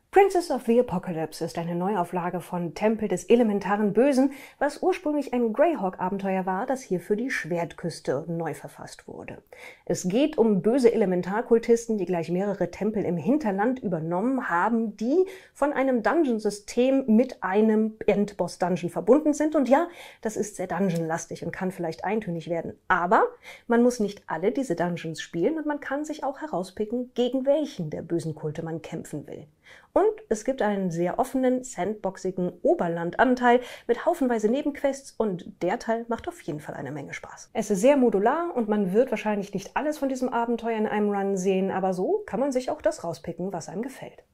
Princess of the Apocalypse ist eine Neuauflage von Tempel des elementaren Bösen, was ursprünglich ein Greyhawk-Abenteuer war, das hier für die Schwertküste neu verfasst wurde. Es geht um böse Elementarkultisten, die gleich mehrere Tempel im Hinterland übernommen haben, die von einem Dungeon-System mit einem Endboss-Dungeon verbunden sind. Und ja, das ist sehr Dungeon-lastig und kann vielleicht eintönig werden. Aber man muss nicht alle diese Dungeons spielen und man kann sich auch herauspicken, gegen welchen der bösen Kulte man kämpfen will. Und es gibt einen sehr offenen, sandboxigen Oberlandanteil mit haufenweise Nebenquests und der Teil macht auf jeden Fall eine Menge Spaß. Es ist sehr modular und man wird wahrscheinlich nicht alles von diesem Abenteuer in einem Run sehen, aber so kann man sich auch das rauspicken, was einem gefällt.